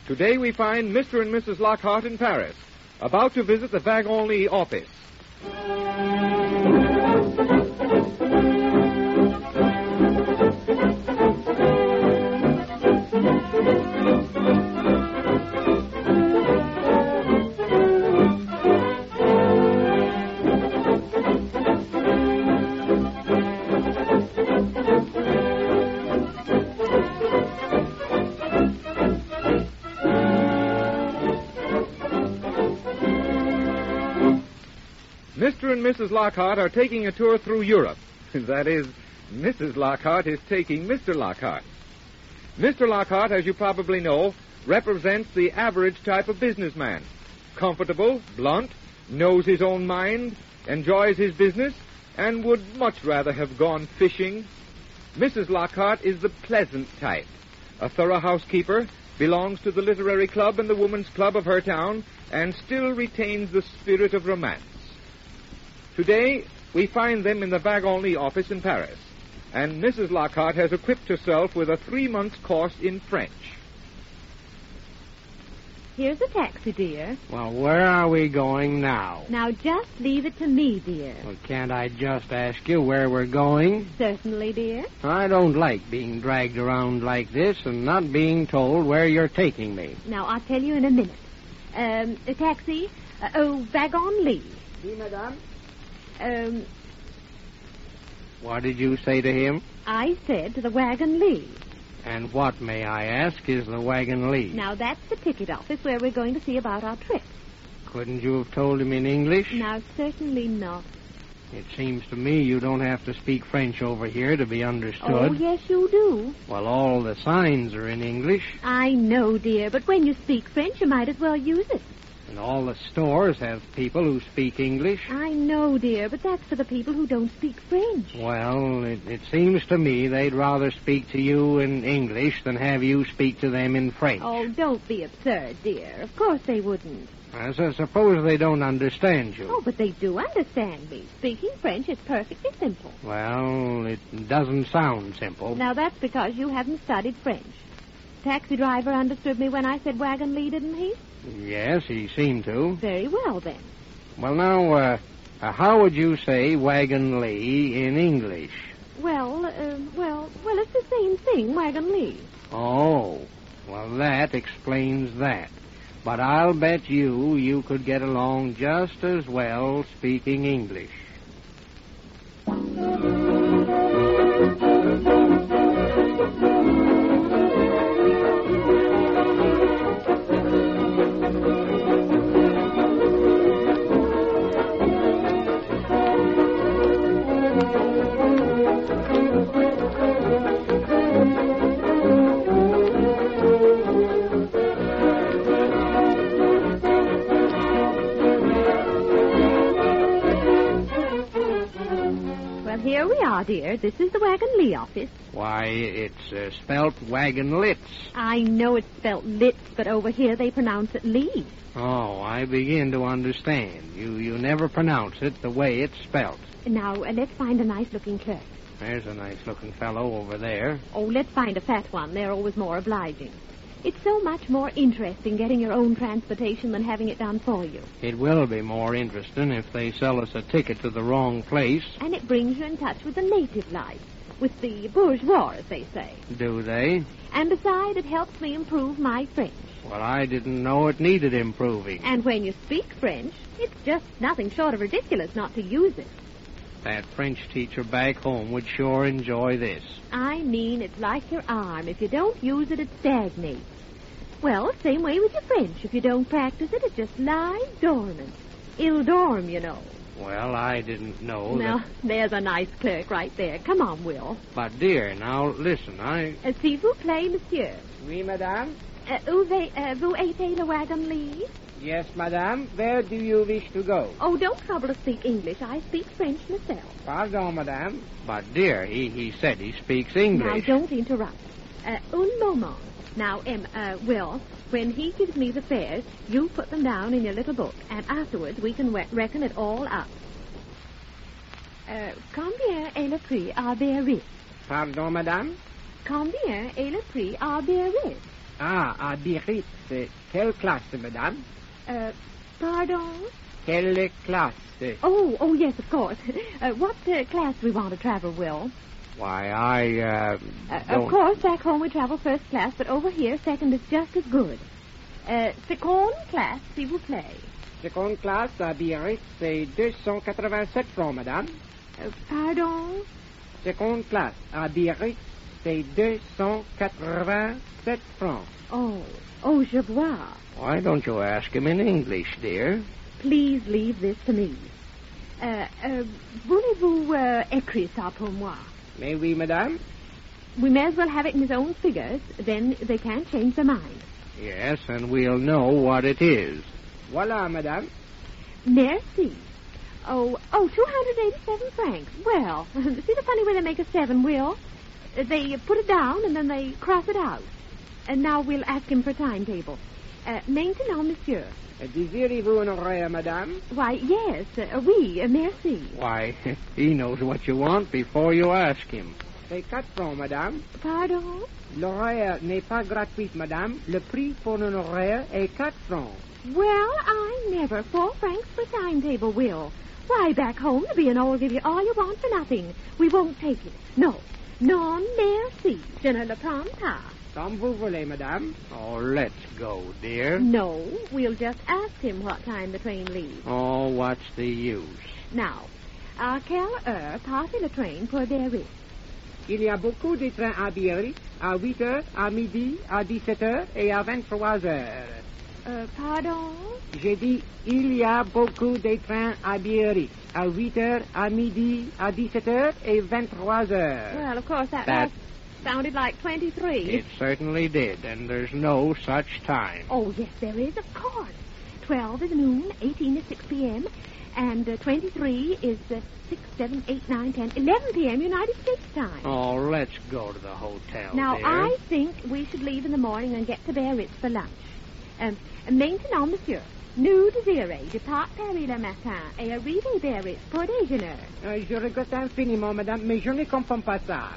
Today we find Mr. and Mrs. Lockhart in Paris, about to visit the Wagon-Lit office. Mr. and Mrs. Lockhart are taking a tour through Europe. That is, Mrs. Lockhart is taking Mr. Lockhart. Mr. Lockhart, as you probably know, represents the average type of businessman. Comfortable, blunt, knows his own mind, enjoys his business, and would much rather have gone fishing. Mrs. Lockhart is the pleasant type. A thorough housekeeper, belongs to the literary club and the woman's club of her town, and still retains the spirit of romance. Today, we find them in the Wagon-Lit office in Paris, and Mrs. Lockhart has equipped herself with a 3-month course in French. Here's a taxi, dear. Well, where are we going now? Now, just leave it to me, dear. Well, can't I just ask you where we're going? Certainly, dear. I don't like being dragged around like this and not being told where you're taking me. Now, I'll tell you in a minute. A taxi? Wagon-Lit. Oui, madame. What did you say to him? I said to the Wagon-Lit. And what, may I ask, is the Wagon-Lit? Now, that's the ticket office where we're going to see about our trip. Couldn't you have told him in English? Now, certainly not. It seems to me you don't have to speak French over here to be understood. Oh, yes, you do. Well, all the signs are in English. I know, dear, but when you speak French, you might as well use it. And all the stores have people who speak English. I know, dear, but that's for the people who don't speak French. Well, it seems to me they'd rather speak to you in English than have you speak to them in French. Oh, don't be absurd, dear. Of course they wouldn't. So suppose they don't understand you. Oh, but they do understand me. Speaking French is perfectly simple. Well, it doesn't sound simple. Now, that's because you haven't studied French. The taxi driver understood me when I said Wagon-Lit, didn't he? Yes, he seemed to. Very well, then. Well, now, how would you say Wagon-Lit in English? Well, it's the same thing, Wagon-Lit. Oh, well, that explains that. But I'll bet you could get along just as well speaking English. Here we are, dear. This is the Wagon-Lit office. Why, it's spelt Wagon-Litz. I know it's spelt Litz, but over here they pronounce it Lee. Oh, I begin to understand. You never pronounce it the way it's spelt. Now, let's find a nice-looking clerk. There's a nice-looking fellow over there. Oh, let's find a fat one. They're always more obliging. It's so much more interesting getting your own transportation than having it done for you. It will be more interesting if they sell us a ticket to the wrong place. And it brings you in touch with the native life, with the bourgeois, as they say. Do they? And besides, it helps me improve my French. Well, I didn't know it needed improving. And when you speak French, it's just nothing short of ridiculous not to use it. That French teacher back home would sure enjoy this. I mean, it's like your arm. If you don't use it, it stagnates. Well, same way with your French. If you don't practice it, it just lies dormant. Il dorme, you know. Well, I didn't know Now, there's a nice clerk right there. Come on, Will. But, dear, now, listen, S'il vous plaît, monsieur. Oui, madame? Vous êtes le Wagon-Lit? Yes, madame. Where do you wish to go? Oh, don't trouble to speak English. I speak French myself. Pardon, madame. But, dear, he said he speaks English. Now, don't interrupt. Un moment. Now, Will, when he gives me the fares, you put them down in your little book, and afterwards we can reckon it all up. Combien est le prix à Biarritz? Pardon, madame? Combien est le prix à Biarritz? Ah, à Biarritz. Quelle classe, madame? Pardon? Quelle classe? Oh, yes, of course. What class do we want to travel, Will? Why, I, don't... Of course, back home we travel first class, but over here, second is just as good. Seconde classe, s'il vous plaît. Seconde classe à Biarritz, c'est 287 francs, madame. Pardon? Seconde classe à Biarritz, c'est 287 francs. Oh, je vois. Why don't you ask him in English, dear? Please leave this to me. Voulez-vous écrire ça pour moi? Mais oui, madame. We may as well have it in his own figures, then they can't change their mind. Yes, and we'll know what it is. Voilà, madame. Merci. Oh, 287 francs. Well, see the funny way they make a 7, Will? They put it down and then they cross it out. And now we'll ask him for a timetable. Maintenant, monsieur. Désirez-vous un horaire, madame? Why, yes. Oui, merci. Why, he knows what you want before you ask him. C'est 4 francs, madame. Pardon? L'horaire n'est pas gratuit, madame. Le prix pour un horaire est 4 francs. Well, I never. 4 francs for timetable, Will. Why, back home, the B&O will give you all you want for nothing. We won't take it. No. Non, merci. Je ne le prends pas. Comme vous voulez, madame. Oh, let's go, dear. No, we'll just ask him what time the train leaves. Oh, what's the use? Now, à quelle heure passe le train pour Biarritz? Il y a beaucoup de trains à Biarritz, à 8 heures, à midi, à 17 heures et à 23 heures. Pardon? J'ai dit, il y a beaucoup de trains à Biarritz, à 8 heures, à midi, à 17 heures et 23 heures. Well, of course, that That- sounded like 23. It certainly did, and there's no such time. Oh, yes, there is, of course. 12 is noon, 18 is 6 p.m., and 23 is 6, 7, 8, 9, 10, 11 p.m. United States time. Oh, let's go to the hotel, Now, dear. I think we should leave in the morning and get to Biarritz for lunch. Maintenant, monsieur. Nous désirez départ Paris le matin et arriver Biarritz pour déjeuner. Je regrette infiniment, madame, mais je ne comprends pas ça.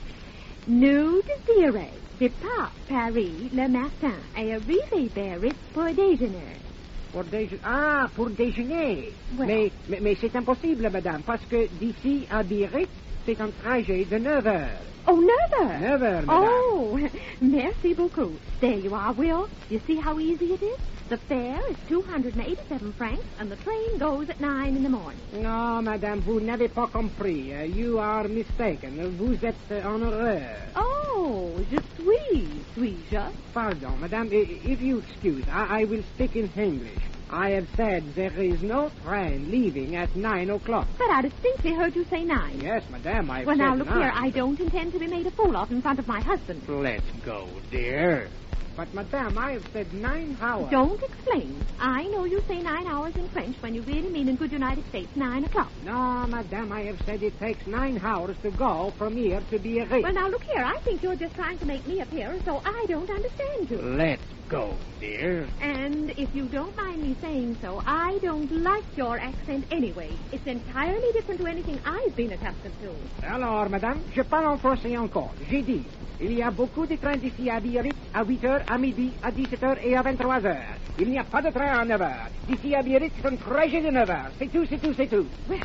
Nous désirez départ Paris le matin et arriver Biarritz pour déjeuner. Pour déjeuner. Ah, pour déjeuner. Ouais. Mais c'est impossible, madame, parce que d'ici à Biarritz, c'est un trajet de 9 heures. Oh, 9 heures. 9 heures, madame. Oh, merci beaucoup. There you are, Will. You see how easy it is? The fare is 287 francs, and the train goes at 9 in the morning. Non, madame, vous n'avez pas compris. You are mistaken. Vous êtes en erreur. Oh, je suis-je? Pardon, madame, if you excuse, I will speak in English. I have said there is no train leaving at 9 o'clock. But I distinctly heard you say 9. Yes, madame, I've Well, said now, look 9. here. I don't intend to be made a fool of in front of my husband. Let's go, dear. But, madame, I have said 9 hours. Don't explain. I know you say 9 hours in French when you really mean in good United States 9 o'clock. No, madame, I have said it takes 9 hours to go from here to Biarritz. Well, now, look here. I think you're just trying to make me appear as though I don't understand you. Let's go, dear. And if you don't mind me saying so, I don't like your accent anyway. It's entirely different to anything I've been accustomed to. Alors, madame, je parle en français encore. J'ai dit, il y a beaucoup de trains d'ici à Biarritz à 8 heures, à midi, à 17 heures et à 23 heures. Il n'y a pas de train à 9 heures. D'ici à Biarritz, c'est un trajet de 9 heures. C'est tout, c'est tout, c'est tout. Well,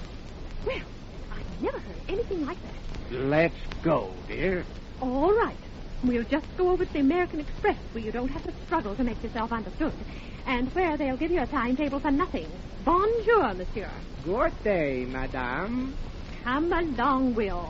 I've never heard anything like that. Let's go, dear. All right. We'll just go over to the American Express where you don't have to struggle to make yourself understood. And where they'll give you a timetable for nothing. Bonjour, monsieur. Good day, madame. Come along, Will.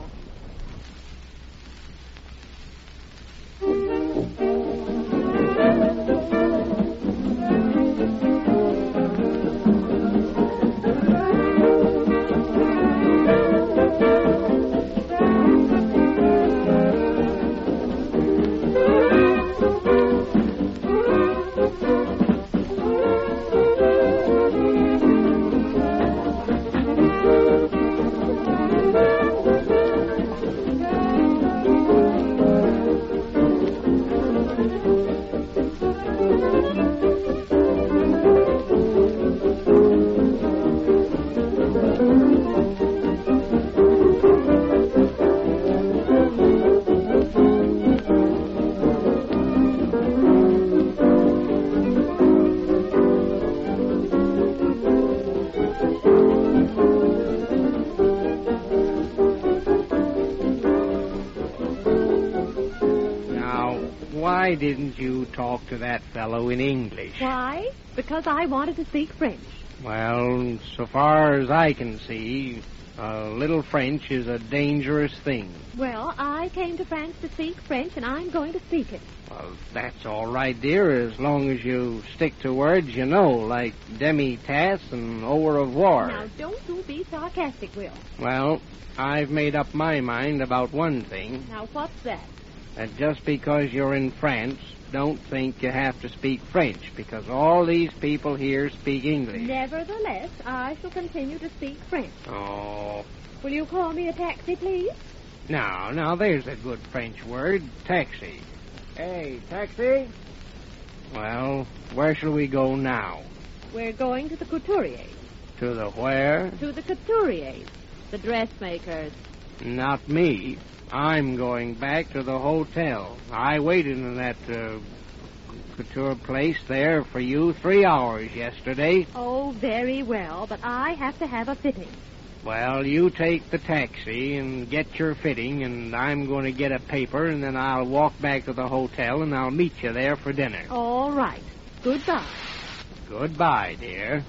Why didn't you talk to that fellow in English? Why? Because I wanted to speak French. Well, so far as I can see, a little French is a dangerous thing. Well, I came to France to speak French, and I'm going to speak it. Well, that's all right, dear, as long as you stick to words you know, like demi-tasse and au revoir. Now, don't you be sarcastic, Will. Well, I've made up my mind about one thing. Now, what's that? That just because you're in France, don't think you have to speak French, because all these people here speak English. Nevertheless, I shall continue to speak French. Oh, Will you call me a taxi, please? now, there's a good French word, taxi. Hey, taxi? Well, where shall we go now? We're going to the couturiers. To the where? To the couturiers, the dressmakers. Not me. I'm going back to the hotel. I waited in that couture place there for you 3 hours yesterday. Oh, very well, but I have to have a fitting. Well, you take the taxi and get your fitting, and I'm going to get a paper, and then I'll walk back to the hotel, and I'll meet you there for dinner. All right. Goodbye. Goodbye, dear.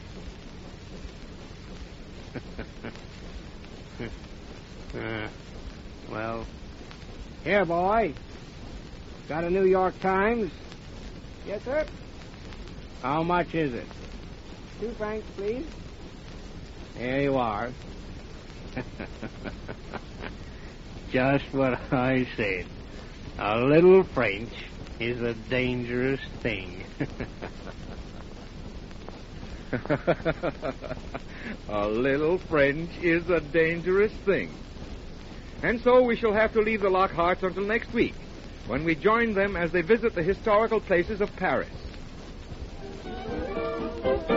Well, Here, boy. Got a New York Times? Yes, sir. how much is it? 2 francs, please. Here you are. Just what I said. A little French is a dangerous thing. A little French is a dangerous thing. And so we shall have to leave the Lockharts until next week, when we join them as they visit the historical places of Paris.